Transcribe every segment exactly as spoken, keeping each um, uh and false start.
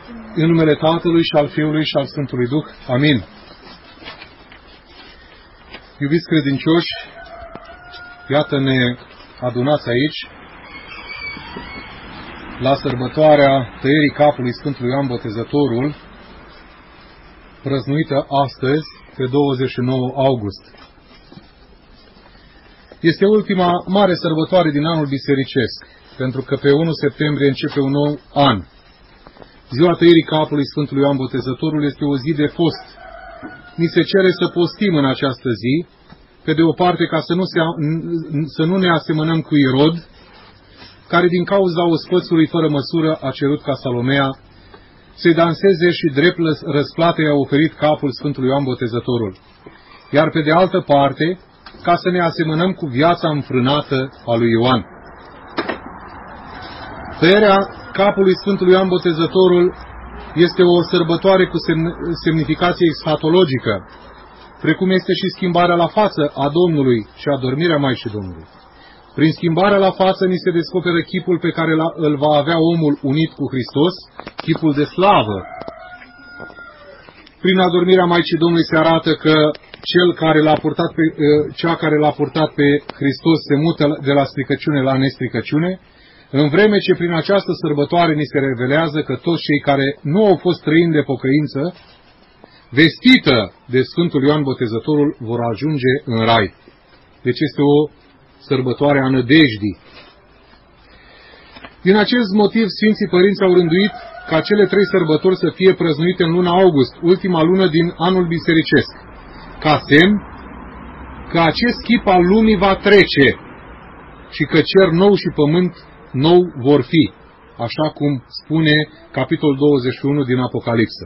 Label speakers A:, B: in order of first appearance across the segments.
A: În numele Tatălui și al Fiului și al Sfântului Duh. Amin. Iubiți credincioși, iată-ne adunați aici la sărbătoarea tăierii capului Sfântului Ioan Botezătorul, prăznuită astăzi, pe douăzeci și nouă august. Este ultima mare sărbătoare din anul bisericesc, pentru că pe unu septembrie începe un nou an. Ziua tăierii capului Sfântului Ioan Botezătorul este o zi de post. Ni se cere să postim în această zi, pe de o parte ca să nu, se, să nu ne asemănăm cu Irod, care din cauza ospățului fără măsură a cerut ca Salomea să-i danseze și drept răsplată i-a oferit capul Sfântului Ioan Botezătorul. Iar pe de altă parte, ca să ne asemănăm cu viața înfrânată a lui Ioan. Tăierea capului Sfântului Ioan Botezătorul este o sărbătoare cu semnificație eschatologică, precum este și schimbarea la față a Domnului și adormirea Maicii Domnului. Prin schimbarea la față ni se descoperă chipul pe care îl va avea omul unit cu Hristos, chipul de slavă. Prin adormirea Maicii Domnului se arată că cel care l-a purtat pe, cea care l-a purtat pe Hristos se mută de la stricăciune la nestricăciune, în vreme ce prin această sărbătoare ni se revelează că toți cei care nu au fost trăini de pocăință, vestită de Sfântul Ioan Botezătorul, vor ajunge în rai. Deci este o sărbătoare a nădejdii. Din acest motiv, Sfinții Părinți au rânduit ca cele trei sărbători să fie prăznuite în luna august, ultima lună din anul bisericesc, ca semn că acest chip al lumii va trece și că cer nou și pământ nou vor fi, așa cum spune capitolul douăzeci și unu din Apocalipsă.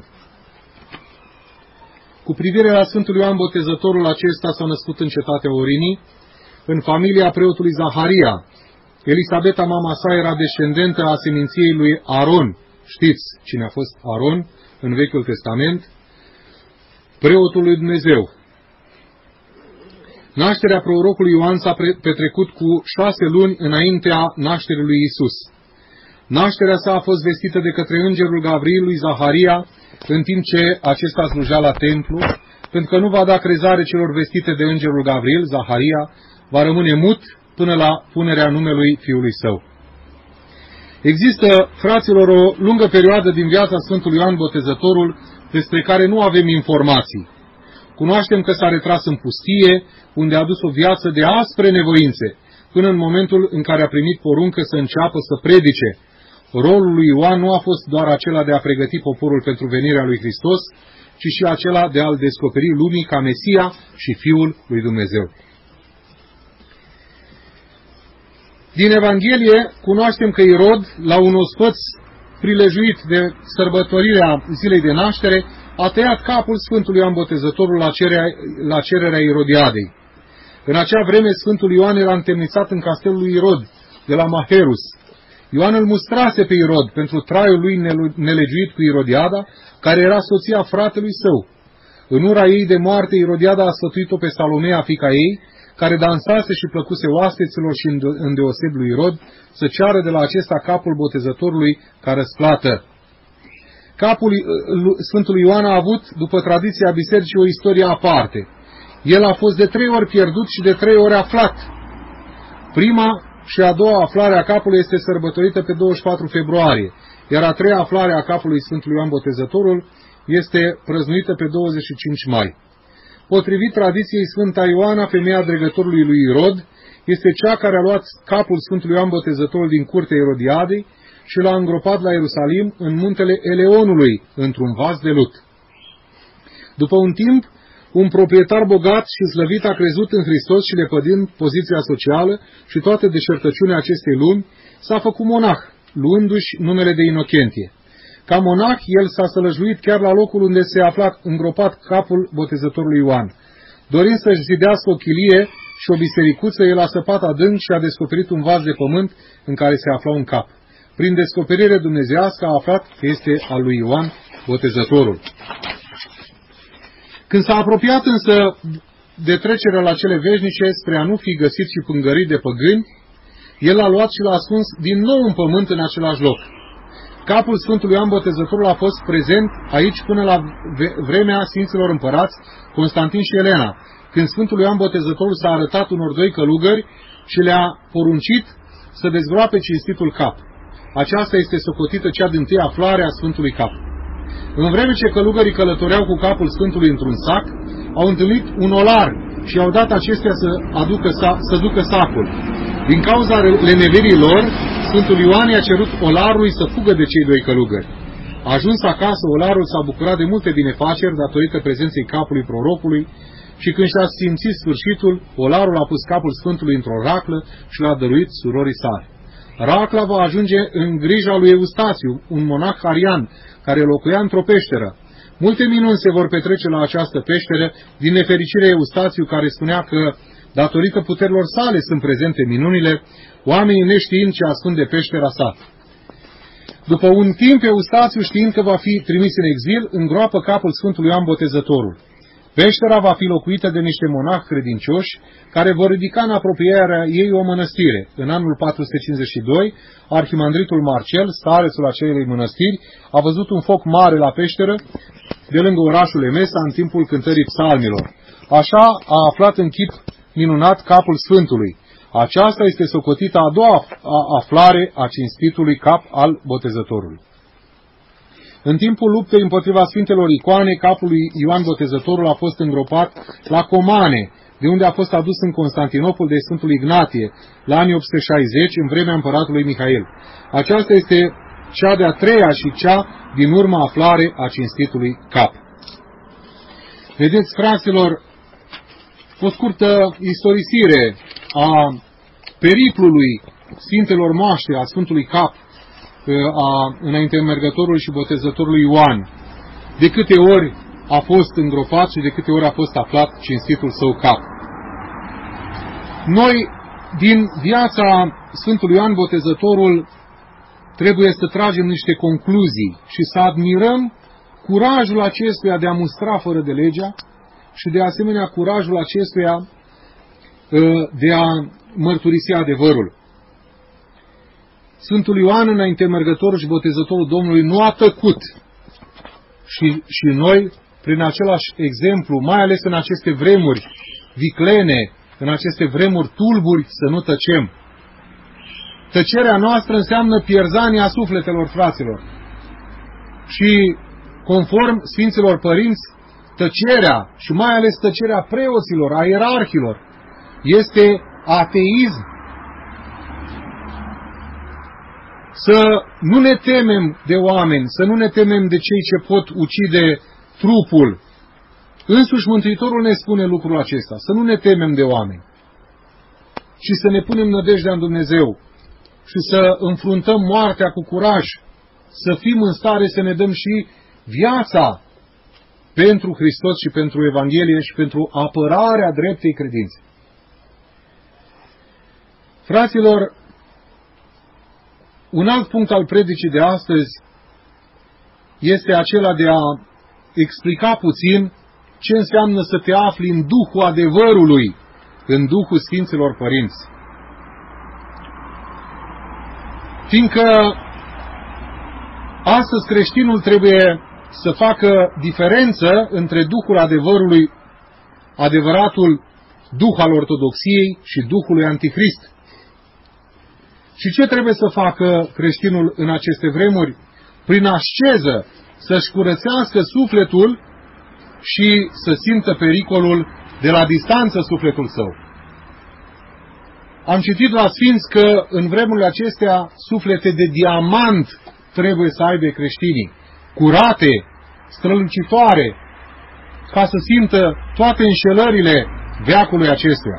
A: Cu privire la Sfântul Ioan Botezătorul, acesta s-a născut în cetatea Orinii, în familia preotului Zaharia. Elisabeta, mama sa, era descendentă a seminției lui Aron. Știți cine a fost Aron în Vechiul Testament? Preotul lui Dumnezeu. Nașterea prorocului Ioan s-a petrecut cu șase luni înaintea nașterii lui Isus. Nașterea sa a fost vestită de către îngerul Gavril lui Zaharia, în timp ce acesta slujea la templu, pentru că nu va da crezare celor vestite de îngerul Gavril, Zaharia va rămâne mut până la punerea numelui fiului său. Există, fraților, o lungă perioadă din viața Sfântului Ioan Botezătorul despre care nu avem informații. Cunoaștem că s-a retras în pustie, unde a dus o viață de aspre nevoințe, până în momentul în care a primit poruncă să înceapă să predice. Rolul lui Ioan nu a fost doar acela de a pregăti poporul pentru venirea lui Hristos, ci și acela de a-L descoperi lumii ca Mesia și Fiul lui Dumnezeu. Din Evanghelie cunoaștem că Irod, la un ospăț prilejuit de sărbătorirea zilei de naștere, a tăiat capul Sfântului Ioan Botezătorul la cererea, la cererea Irodiadei. În acea vreme Sfântul Ioan era întemnițat în castelul lui Irod, de la Maherus. Ioan îl mustrase pe Irod pentru traiul lui nelegiuit cu Irodiada, care era soția fratelui său. În ura ei de moarte, Irodiada a sfătuit-o pe Salomea, fiica ei, care dansase și plăcuse oaspeților și îndeoseb lui Irod, să ceară de la acesta capul Botezătorului ca răsplată. Capul Sfântului Ioan a avut, după tradiția bisericii, o istorie aparte. El a fost de trei ori pierdut și de trei ori aflat. Prima și a doua aflare a capului este sărbătorită pe douăzeci și patru februarie, iar a treia aflare a capului Sfântului Ioan Botezătorul este prăznuită pe douăzeci și cinci mai. Potrivit tradiției, Sfânta Ioana, femeia dregătorului lui Irod, este cea care a luat capul Sfântului Ioan Botezătorul din curtea Irodiadei și l-a îngropat la Ierusalim, în muntele Eleonului, într-un vas de lut. După un timp, un proprietar bogat și slăvit a crezut în Hristos și, lepădind poziția socială și toată deșertăciunea acestei lumi, s-a făcut monah, luându-și numele de Inocentie. Ca monah, el s-a sălăjuit chiar la locul unde se afla îngropat capul Botezătorului Ioan. Dorind să-și zidească o chilie și o bisericuță, el a săpat adânc și a descoperit un vas de pământ în care se afla un cap. Prin descoperire dumnezeiască a aflat că este al lui Ioan Botezătorul. Când s-a apropiat însă de trecerea la cele veșnice, spre a nu fi găsit și pângărit de păgâni, el l-a luat și l-a ascuns din nou în pământ în același loc. Capul Sfântului Ioan Botezătorul a fost prezent aici până la vremea Sfinților Împărați Constantin și Elena, când Sfântul Ioan Botezătorul s-a arătat unor doi călugări și le-a poruncit să dezgroape cinstitul cap. Aceasta este socotită cea dintâi aflare a Sfântului Cap. În vreme ce călugării călătoreau cu capul Sfântului într-un sac, au întâlnit un olar și au dat acestea să, aducă, să ducă sacul. Din cauza leneverii lor, Sfântul Ioan i-a cerut olarului să fugă de cei doi călugări. Ajuns acasă, olarul s-a bucurat de multe binefaceri datorită prezenței capului prorocului și când și-a simțit sfârșitul, olarul a pus capul Sfântului într-o raclă și l-a dăruit surorii sale. Racla va ajunge în grija lui Eustațiu, un monah arian, care locuia într-o peșteră. Multe minuni se vor petrece la această peșteră, din nefericire Eustațiu, care spunea că, datorită puterilor sale, sunt prezente minunile, oamenii neștiind ce ascunde peștera sa. După un timp, Eustațiu, știind că va fi trimis în exil, îngroapă capul Sfântului Ioan Botezătorul. Peștera va fi locuită de niște monahi credincioși, care vor ridica în apropierea ei o mănăstire. În anul patru sute cincizeci și doi, arhimandritul Marcel, starețul acelei mănăstiri, a văzut un foc mare la peșteră, de lângă orașul Emesa, în timpul cântării psalmilor. Așa a aflat în chip minunat capul Sfântului. Aceasta este socotită a doua aflare a cinstitului cap al Botezătorului. În timpul luptei împotriva Sfintelor Icoane, capul lui Ioan Botezătorul a fost îngropat la Comane, de unde a fost adus în Constantinopol de Sfântul Ignatie, la anii opt sute șaizeci, în vremea împăratului Mihail. Aceasta este cea de-a treia și cea din urmă aflare a cinstitului cap. Vedeți, fraților, o scurtă istorisire a periplului Sfintelor Moaște, a Sfântului Cap, a înainte mergătorului și botezătorului Ioan. De câte ori a fost îngropat și de câte ori a fost aflat cinstitul său cap. Noi, din viața Sfântului Ioan Botezătorul, trebuie să tragem niște concluzii și să admirăm curajul acestuia de a mustra fără de legea și de asemenea curajul acestuia de a mărturisi adevărul. Sfântul Ioan, înainte mergătorul și botezătorul Domnului, nu a tăcut. Și, și noi, prin același exemplu, mai ales în aceste vremuri viclene, în aceste vremuri tulburi, să nu tăcem. Tăcerea noastră înseamnă pierzania sufletelor, fraților. Și, conform Sfinților Părinți, tăcerea, și mai ales tăcerea preoților, a ierarhilor, este ateism. Să nu ne temem de oameni, să nu ne temem de cei ce pot ucide trupul. Însuși Mântuitorul ne spune lucrul acesta, să nu ne temem de oameni, ci să ne punem nădejdea în Dumnezeu și să înfruntăm moartea cu curaj, să fim în stare să ne dăm și viața pentru Hristos și pentru Evanghelie și pentru apărarea dreptei credințe. Fraților, un alt punct al predicii de astăzi este acela de a explica puțin ce înseamnă să te afli în Duhul adevărului, în Duhul Sfinților Părinți. Fiindcă astăzi creștinul trebuie să facă diferență între Duhul adevărului, adevăratul Duh al Ortodoxiei și Duhului Antichrist. Și ce trebuie să facă creștinul în aceste vremuri? Prin asceză să-și curățească sufletul și să simtă pericolul de la distanță sufletul său. Am citit la Sfinți că în vremurile acestea suflete de diamant trebuie să aibă creștinii, curate, strălucitoare, ca să simtă toate înșelările veacului acestuia.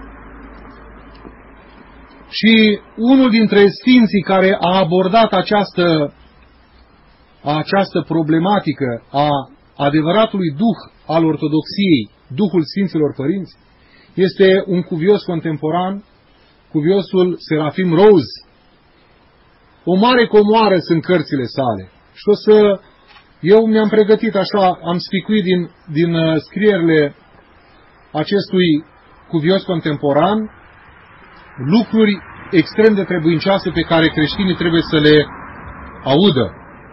A: Și unul dintre sfinții care a abordat această, această problematică a adevăratului Duh al Ortodoxiei, Duhul Sfinților Părinți, este un cuvios contemporan, cuviosul Serafim Rose. O mare comoară sunt cărțile sale. Și o să... Eu mi-am pregătit așa, am spicuit din, din uh, scrierile acestui cuvios contemporan lucruri extrem de trebuincioase pe care creștinii trebuie să le audă.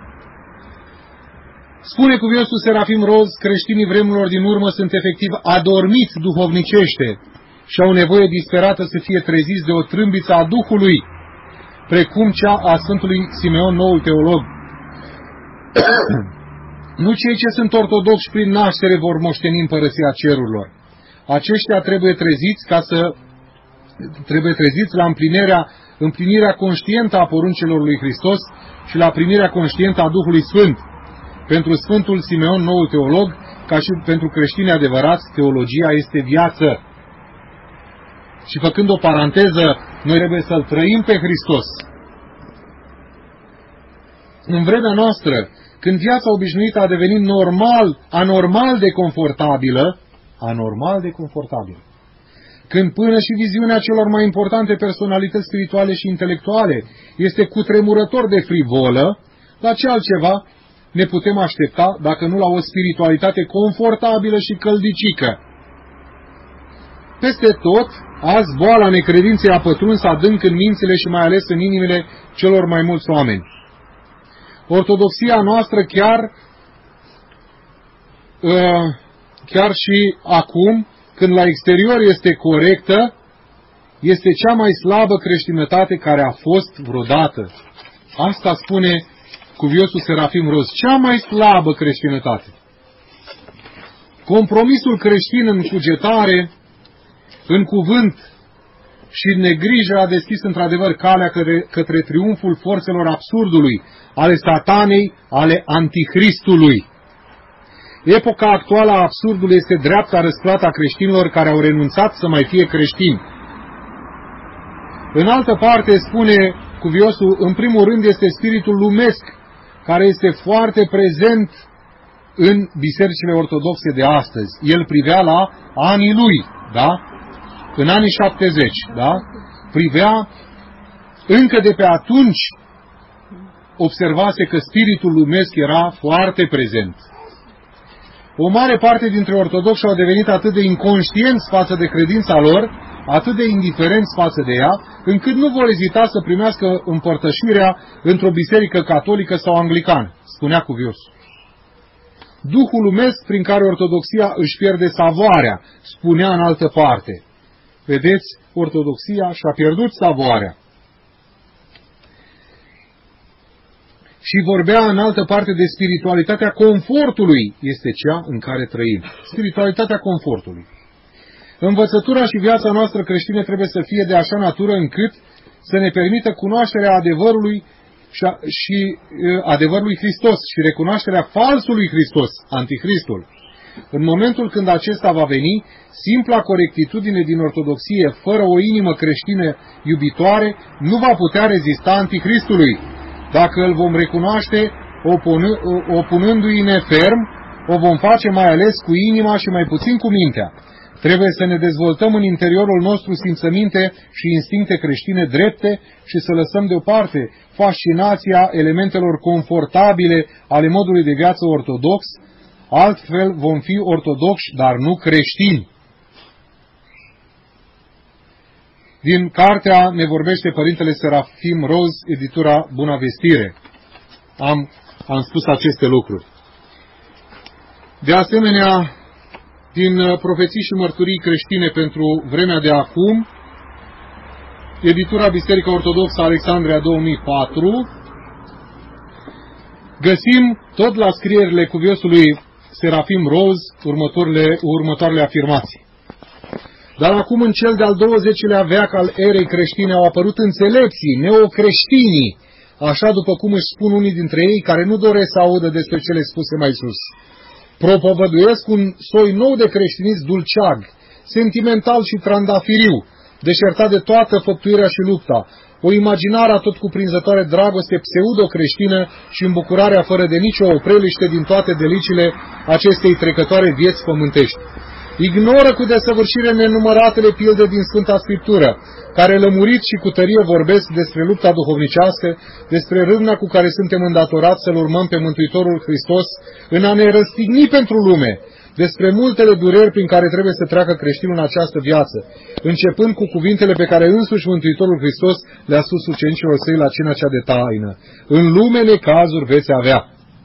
A: Spune cuviosul Serafim Roz, creștinii vremurilor din urmă sunt efectiv adormiți duhovnicește și au nevoie disperată să fie treziți de o trâmbiță a Duhului, precum cea a Sfântului Simeon, noul teolog. Nu cei ce sunt ortodoxi prin naștere vor moșteni împărăția cerurilor. Aceștia trebuie treziți ca să trebuie treziți la împlinirea, împlinirea conștientă a poruncelor lui Hristos și la primirea conștientă a Duhului Sfânt. Pentru Sfântul Simeon, noul teolog, ca și pentru creștini adevărați, teologia este viață. Și făcând o paranteză, noi trebuie să-L trăim pe Hristos. În vremea noastră, când viața obișnuită a devenit normal, anormal de confortabilă, anormal de confortabilă, când până și viziunea celor mai importante personalități spirituale și intelectuale este cutremurător de frivolă, la ce altceva ne putem aștepta dacă nu la o spiritualitate confortabilă și căldicică? Peste tot, azi boala necredinței a pătruns adânc în mințile și mai ales în inimile celor mai mulți oameni. Ortodoxia noastră chiar, chiar și acum, când la exterior este corectă, este cea mai slabă creștinătate care a fost vreodată. Asta spune cuviosul Serafim Roz, cea mai slabă creștinătate. Compromisul creștin în cugetare, în cuvânt și în negrijă a deschis într-adevăr calea către, către triumful forțelor absurdului, ale satanei, ale antichristului. Epoca actuală a absurdului este dreapta răsplată a creștinilor care au renunțat să mai fie creștini. În altă parte, spune cuviosul, în primul rând este spiritul lumesc, care este foarte prezent în bisericile ortodoxe de astăzi. El privea la anii lui, da? În anii șaptezeci, da? Privea, încă de pe atunci, observase că spiritul lumesc era foarte prezent. O mare parte dintre ortodoxi au devenit atât de inconștienți față de credința lor, atât de indiferenți față de ea, încât nu vor ezita să primească împărtășirea într-o biserică catolică sau anglicană, spunea cuviosul. Duhul lumesc prin care ortodoxia își pierde savoarea, spunea în altă parte. Vedeți, ortodoxia și-a pierdut savoarea. Și vorbea în altă parte de spiritualitatea confortului, este cea în care trăim. Spiritualitatea confortului. Învățătura și viața noastră creștină trebuie să fie de așa natură încât să ne permită cunoașterea adevărului și, a, și uh, adevărului Hristos și recunoașterea falsului Hristos, anticristul. În momentul când acesta va veni, simpla corectitudine din ortodoxie, fără o inimă creștină iubitoare, nu va putea rezista anticristului. Dacă îl vom recunoaște opunându-i neferm, o vom face mai ales cu inima și mai puțin cu mintea. Trebuie să ne dezvoltăm în interiorul nostru simțăminte și instincte creștine drepte și să lăsăm deoparte fascinația elementelor confortabile ale modului de viață ortodox, altfel vom fi ortodoxi, dar nu creștini. Din cartea ne vorbește Părintele Serafim Roz, editura Buna Vestire. Am, am spus aceste lucruri. De asemenea, din Profeții și Mărturii creștine pentru vremea de acum, editura Biserica Ortodoxă Alexandria două mii patru, găsim tot la scrierile cuviosului Serafim Roz următoarele, următoarele afirmații. Dar acum în cel de-al douăzecilea veac al erei creștine au apărut înțelepții, neocreștinii, așa după cum își spun unii dintre ei care nu doresc să audă despre cele spuse mai sus. Propovăduiesc un soi nou de creștinism dulceag, sentimental și trandafiriu, deșertat de toată făptuirea și lupta, o imaginare atot cuprinzătoare dragoste pseudo-creștină și îmbucurarea fără de nicio opreliște din toate delicile acestei trecătoare vieți pământești. Ignoră cu desăvârșire nenumăratele pilde din Sfânta Scriptură, care lămurit și cu tărie vorbesc despre lupta duhovnicească, despre râvna cu care suntem îndatorați să-L urmăm pe Mântuitorul Hristos în a ne răstigni pentru lume, despre multele dureri prin care trebuie să treacă creștinul în această viață, începând cu cuvintele pe care însuși Mântuitorul Hristos le-a spus ucenicilor săi la cina cea de taină. În lume necazuri veți avea.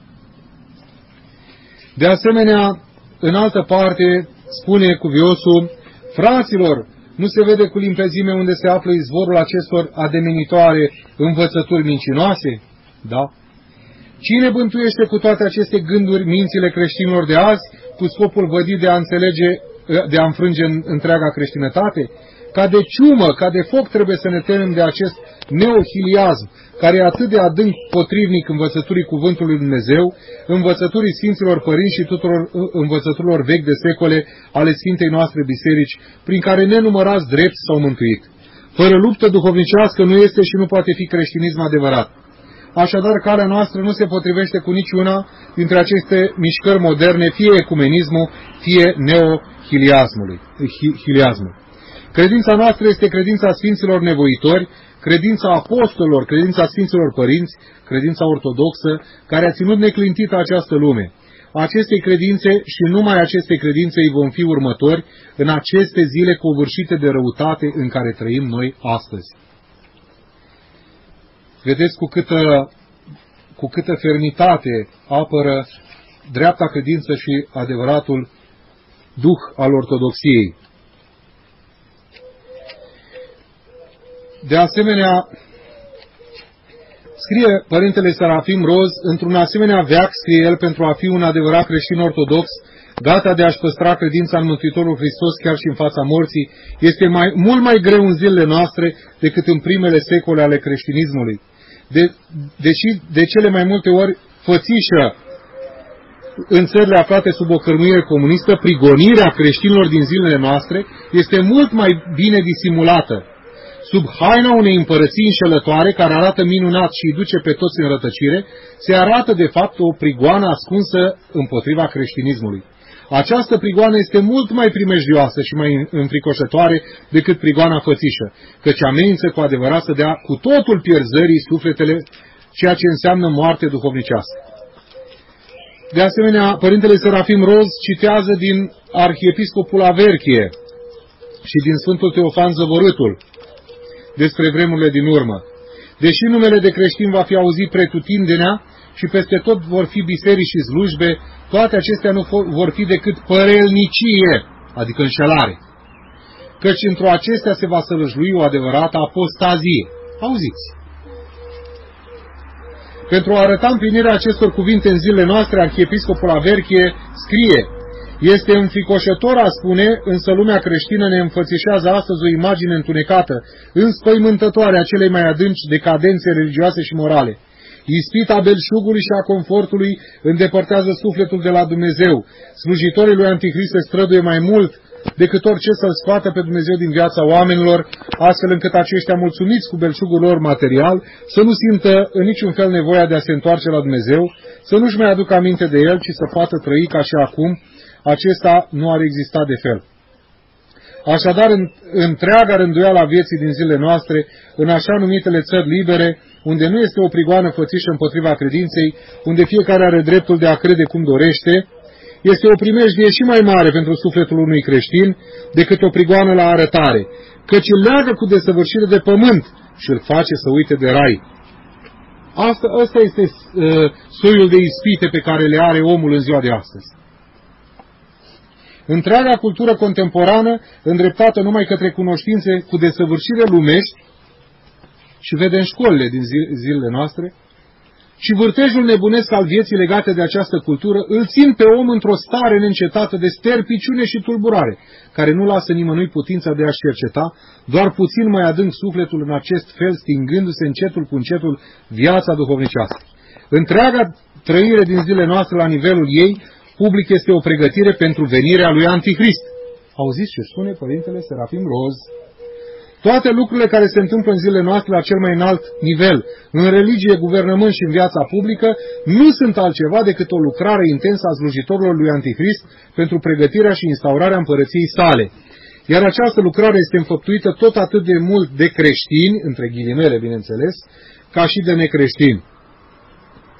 A: De asemenea, în altă parte, spune cuviosul, fraților, nu se vede cu limpezime unde se află izvorul acestor ademenitoare învățături mincinoase? Da. Cine bântuiește cu toate aceste gânduri mințile creștinilor de azi, cu scopul vădit de a înțelege, de a înfrânge întreaga creștinătate? Ca de ciumă, ca de foc trebuie să ne temem de acest neohiliasm, care e atât de adânc potrivnic învățăturii Cuvântului Lui Dumnezeu, învățăturii Sfinților Părinți și tuturor învățăturilor vechi de secole ale Sfintei noastre Biserici, prin care nenumărați drepți s-au mântuit. Fără luptă duhovnicească nu este și nu poate fi creștinism adevărat. Așadar, calea noastră nu se potrivește cu niciuna dintre aceste mișcări moderne, fie ecumenismul, fie neohiliasmul. Credința noastră este credința Sfinților Nevoitori, credința apostolilor, credința Sfinților Părinți, credința ortodoxă, care a ținut neclintită această lume. Acestei credințe și numai acestei credințe îi vom fi următori în aceste zile covârșite de răutate în care trăim noi astăzi. Vedeți cu câtă, cu câtă fermitate apără dreapta credință și adevăratul duh al ortodoxiei. De asemenea, scrie Părintele Serafim Roz, într-un asemenea veac, scrie el, pentru a fi un adevărat creștin ortodox, gata de a-și păstra credința în Mântuitorul Hristos chiar și în fața morții, este mai, mult mai greu în zilele noastre decât în primele secole ale creștinismului. De, deși de cele mai multe ori fățișă în țările aflate sub o cărmuire comunistă, prigonirea creștinilor din zilele noastre este mult mai bine disimulată. Sub haina unei împărății înșelătoare, care arată minunat și îi duce pe toți în rătăcire, se arată de fapt o prigoană ascunsă împotriva creștinismului. Această prigoană este mult mai primejdioasă și mai înfricoșătoare decât prigoana fățișă, căci amenință cu adevărat să dea cu totul pierzării sufletele, ceea ce înseamnă moarte duhovnicească. De asemenea, Părintele Serafim Roz citează din Arhiepiscopul Averchie și din Sfântul Teofan Zăvorâtul despre vremurile din urmă. Deși numele de creștin va fi auzit pretutindenea și peste tot vor fi biserici și slujbe, toate acestea nu vor fi decât părelnicie, adică înșelare. Căci într-o acestea se va sălăjlui o adevărată apostazie. Auziți! Pentru a arăta împlinirea acestor cuvinte în zilele noastre, Arhiepiscopul Averchie scrie: este înfricoșător a spune, însă lumea creștină ne înfățișează astăzi o imagine întunecată, înspăimântătoare a celei mai adânci decadențe religioase și morale. Ispita belșugului și a confortului îndepărtează sufletul de la Dumnezeu. Slujitorii lui Antichrist se străduie mai mult decât orice să-L scoată pe Dumnezeu din viața oamenilor, astfel încât aceștia, mulțumiți cu belșugul lor material, să nu simtă în niciun fel nevoia de a se întoarce la Dumnezeu, să nu-și mai aducă aminte de El, ci să poată trăi ca și acum. Acesta nu ar exista de fel. Așadar, în, întreaga rânduială a vieții din zilele noastre, în așa numitele țări libere, unde nu este o prigoană fățișă împotriva credinței, unde fiecare are dreptul de a crede cum dorește, este o primejdie și mai mare pentru sufletul unui creștin decât o prigoană la arătare, căci îl leagă cu desăvârșire de pământ și îl face să uite de rai. Asta, asta este uh, soiul de ispite pe care le are omul în ziua de astăzi. Întreaga cultură contemporană, îndreptată numai către cunoștințe cu desăvârșire lumești, și vedem școlile din zilele noastre, și vârtejul nebunesc al vieții legate de această cultură îl țin pe om într-o stare neîncetată de sterpiciune și tulburare, care nu lasă nimănui putința de a-și cerceta, doar puțin mai adânc sufletul în acest fel, stingându-se încetul cu încetul viața duhovnicească. Întreaga trăire din zilele noastre la nivelul ei, public, este o pregătire pentru venirea lui Antichrist. Auziți ce spune Părintele Serafim Roz? Toate lucrurile care se întâmplă în zilele noastre la cel mai înalt nivel, în religie, guvernământ și în viața publică, nu sunt altceva decât o lucrare intensă a slujitorilor lui Antichrist pentru pregătirea și instaurarea împărăției sale. Iar această lucrare este înfăptuită tot atât de mult de creștini, între ghilimele, bineînțeles, ca și de necreștini.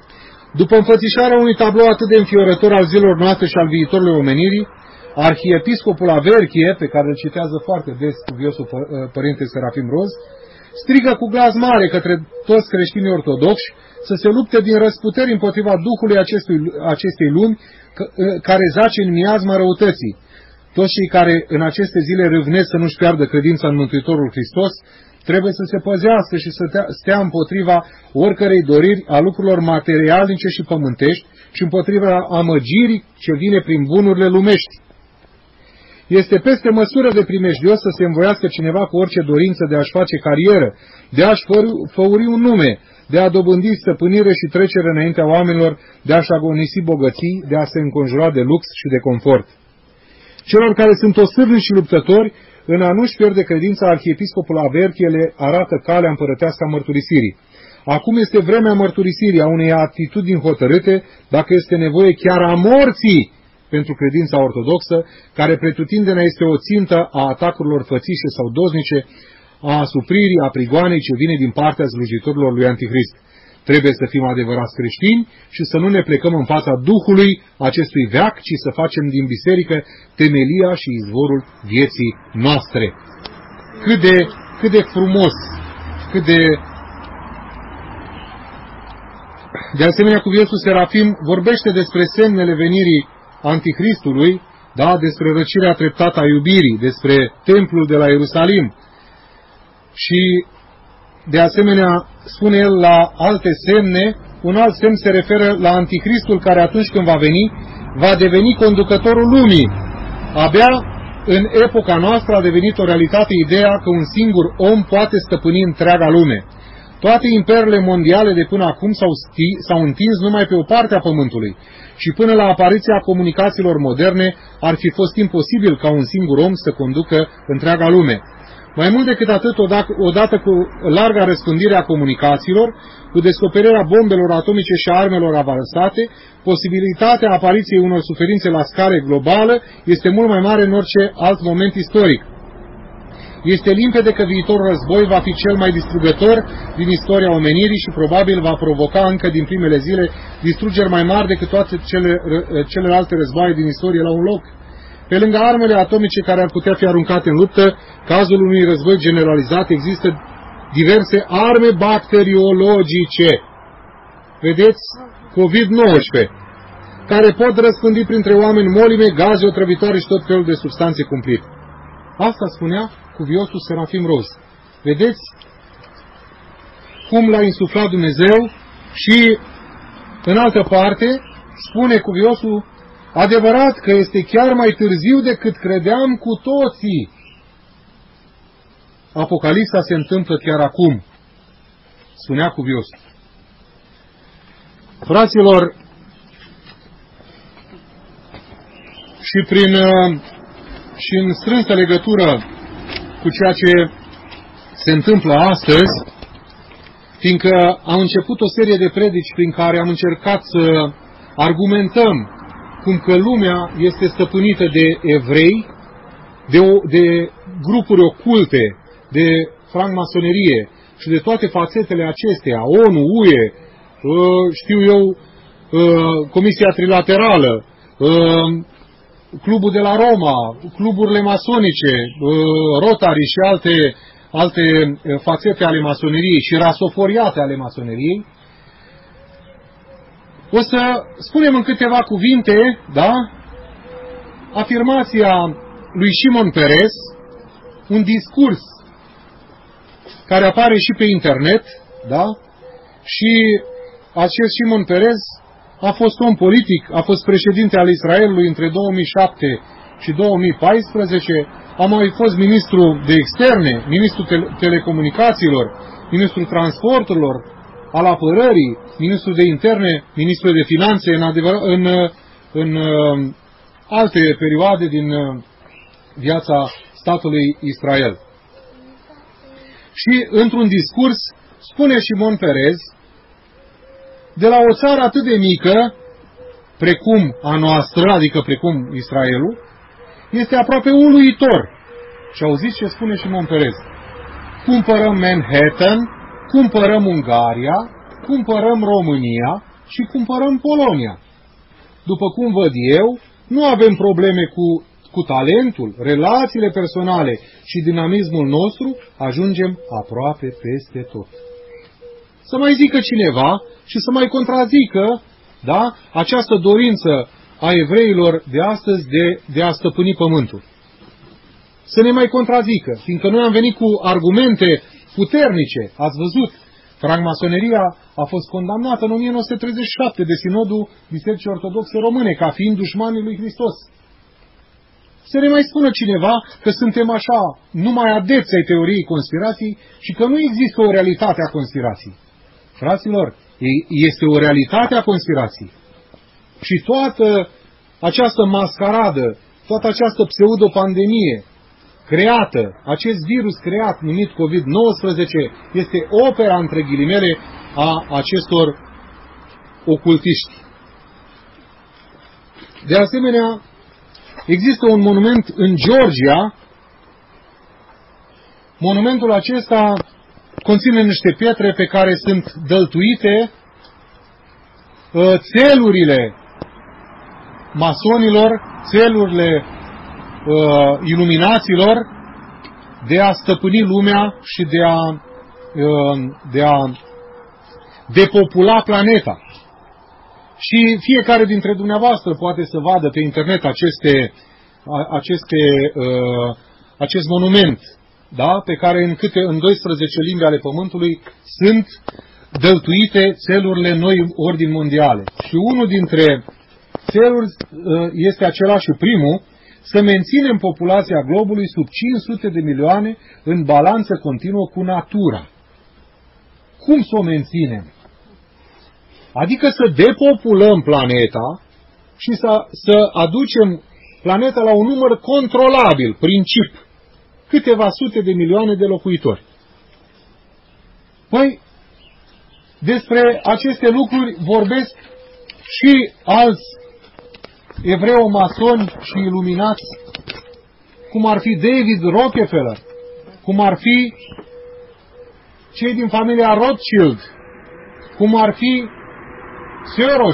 A: După înfățișarea unui tablou atât de înfiorător al zilelor noastre și al viitorului omenirii, arhiepiscopul Averchie, pe care îl citează foarte des cuviosul Părinte Serafim Roz, strigă cu glas mare către toți creștinii ortodoxi să se lupte din răsputeri împotriva duhului acestui, acestei lumi care zace în miasma răutății. Toți cei care în aceste zile râvnesc să nu-și piardă credința în Mântuitorul Hristos trebuie să se păzească și să stea împotriva oricărei doriri a lucrurilor materialnice și pământești și împotriva amăgirii ce vine prin bunurile lumești. Este peste măsură de primejdios să se învoiască cineva cu orice dorință de a-și face carieră, de a-și făuri un nume, de a dobândi stăpânire și trecere înaintea oamenilor, de a-și agonisi bogății, de a se înconjura de lux și de confort. Celor care sunt osârnici și luptători, în a nu-și pierde credința, arhiepiscopul Averchie le arată calea împărătească a mărturisirii. Acum este vremea mărturisirii, a unei atitudini hotărâte, dacă este nevoie chiar a morții, pentru credința ortodoxă, care pretutindene este o țintă a atacurilor fățișe sau doznice, a asupririi, a prigoanei ce vine din partea slujitorilor lui Antichrist. Trebuie să fim adevărați creștini și să nu ne plecăm în fața Duhului acestui veac, ci să facem din biserică temelia și izvorul vieții noastre. Cât de, cât de frumos, cât de... De asemenea, cuviosul Serafim vorbește despre semnele venirii Antichristului, da, despre răcirea treptată a iubirii, despre templul de la Ierusalim. Și, de asemenea, spune el la alte semne, un alt semn se referă la Antichristul care atunci când va veni, va deveni conducătorul lumii. Abia în epoca noastră a devenit o realitate ideea că un singur om poate stăpâni întreaga lume. Toate imperiile mondiale de până acum s-au întins numai pe o parte a pământului și până la apariția comunicațiilor moderne ar fi fost imposibil ca un singur om să conducă întreaga lume. Mai mult decât atât, odată cu larga răspândire a comunicațiilor, cu descoperirea bombelor atomice și a armelor avansate, posibilitatea apariției unor suferințe la scară globală este mult mai mare în orice alt moment istoric. Este limpede că viitorul război va fi cel mai distrugător din istoria omenirii și probabil va provoca încă din primele zile distrugeri mai mari decât toate cele, celelalte războaie din istorie la un loc. Pe lângă armele atomice care ar putea fi aruncate în luptă, cazul unui război generalizat, există diverse arme bacteriologice. Vedeți? covid nouăsprezece, care pot răspândi printre oameni molime, gaze otrăvitoare și tot felul de substanțe cumplite. Asta spunea cuviosul Serafim Roz. Vedeți cum l-a insuflat Dumnezeu și, în altă parte, spune cuviosul, adevărat că este chiar mai târziu decât credeam cu toții. Apocalipsa se întâmplă chiar acum, spunea cuviosul. Fraților, și prin și în strânsă legătură cu ceea ce se întâmplă astăzi, fiindcă am început o serie de predici prin care am încercat să argumentăm cum că lumea este stăpânită de evrei, de, o, de grupuri oculte, de francmasonerie și de toate fațetele acestea, ONU, U E, știu eu, Comisia Trilaterală, Clubul de la Roma, cluburile masonice, Rotary și alte, alte fațete ale masoneriei și rasoforiate ale masoneriei, o să spunem în câteva cuvinte, da, afirmația lui Shimon Peres, un discurs care apare și pe internet, da, și acest Shimon Peres a fost om politic, a fost președinte al Israelului între două mii șapte și două mii paisprezece, a mai fost ministru de externe, ministru tele telecomunicațiilor, ministru transporturilor, al apărării, ministru de interne, ministru de finanțe, în, adevăr, în, în, în alte perioade din viața statului Israel. Și într-un discurs spune Shimon Peres, de la o țară atât de mică, precum a noastră, adică precum Israelul, este aproape uluitor. Și auziți ce spune Shimon Peres? Cumpărăm Manhattan, cumpărăm Ungaria, cumpărăm România și cumpărăm Polonia. După cum văd eu, nu avem probleme cu, cu talentul, relațiile personale și dinamismul nostru, ajungem aproape peste tot. Să mai zică cineva și să mai contrazică, da, această dorință a evreilor de astăzi de, de a stăpâni pământul. Să ne mai contrazică, fiindcă noi am venit cu argumente puternice. Ați văzut, francmasoneria a fost condamnată în o mie nouă sute treizeci și șapte de Sinodul Bisericii Ortodoxe Române ca fiind dușmanii lui Hristos. Să ne mai spună cineva că suntem așa numai adepți ai teoriei conspirației și că nu există o realitate a conspirației. Fraților, este o realitate a conspirației. Și toată această mascaradă, toată această pseudopandemie creată, acest virus creat numit COVID nouăsprezece, este opera, între ghilimele, a acestor ocultiști. De asemenea, există un monument în Georgia. Monumentul acesta conține niște pietre pe care sunt dăltuite țelurile masonilor, țelurile uh, iluminaților de a stăpâni lumea și de a, uh, de a depopula planeta. Și fiecare dintre dumneavoastră poate să vadă pe internet aceste, aceste, uh, acest monument, da? Pe care în, câte, în doisprezece limbi ale Pământului sunt dăltuite țelurile noi ordini mondiale. Și unul dintre țeluri este același și primul, să menținem populația globului sub cinci sute de milioane în balanță continuă cu natura. Cum să o menținem? Adică să depopulăm planeta și să, să aducem planeta la un număr controlabil, prin chip, câteva sute de milioane de locuitori. Păi, despre aceste lucruri vorbesc și alți evreo-masoni și iluminați, cum ar fi David Rockefeller, cum ar fi cei din familia Rothschild, cum ar fi Soros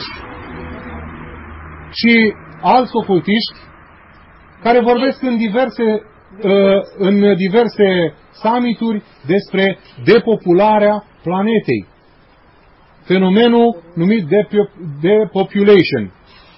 A: și alți ocultiști care vorbesc în diverse, în diverse summituri despre depopularea planetei. Fenomenul numit depopulation.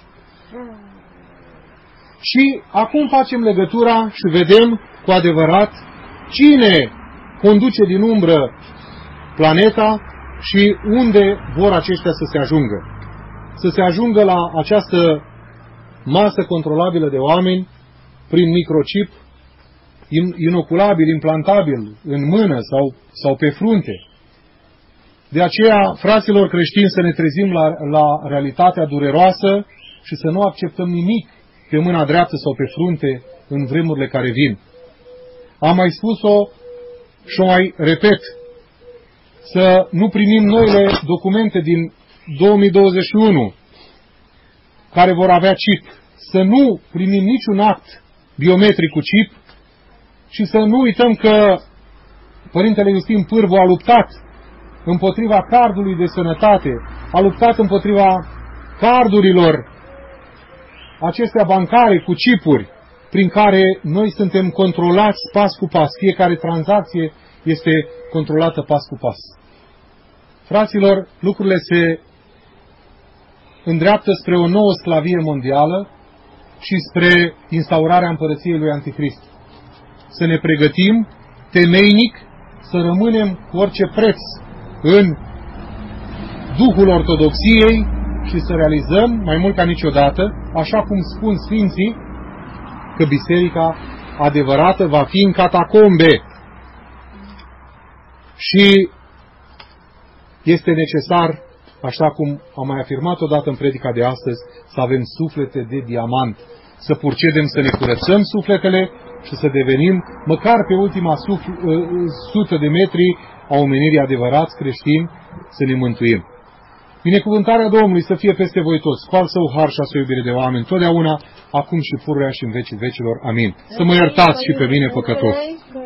A: Și acum facem legătura și vedem cu adevărat cine conduce din umbră planeta și unde vor aceștia să se ajungă. Să se ajungă la această masă controlabilă de oameni prin microchip, inoculabil, implantabil, în mână sau, sau pe frunte. De aceea, fraților creștini, să ne trezim la, la realitatea dureroasă și să nu acceptăm nimic pe mâna dreaptă sau pe frunte în vremurile care vin. Am mai spus-o și o mai repet. Să nu primim noile documente din două mii douăzeci și unu care vor avea chip. Să nu primim niciun act biometric cu chip și să nu uităm că Părintele Iustin Pârvu a luptat împotriva cardului de sănătate, a luptat împotriva cardurilor acestea bancare cu chipuri, prin care noi suntem controlați pas cu pas. Fiecare tranzacție este controlată pas cu pas. Fraților, lucrurile se îndreaptă spre o nouă sclavie mondială și spre instaurarea împărăției lui Antichrist. Să ne pregătim temeinic, să rămânem cu orice preț în Duhul Ortodoxiei și să realizăm, mai mult ca niciodată, așa cum spun Sfinții, că biserica adevărată va fi în catacombe. Și este necesar, așa cum am mai afirmat odată în predica de astăzi, să avem suflete de diamant, să purcedem să ne curățăm sufletele și să devenim, măcar pe ultima sută de metri a omenirii adevărați creștini, să ne mântuim. Binecuvântarea Domnului să fie peste voi toți, cu al său har și a său iubire de oameni, totdeauna, acum și pururea și în vecii vecilor. Amin. Să mă iertați și pe mine, păcătos.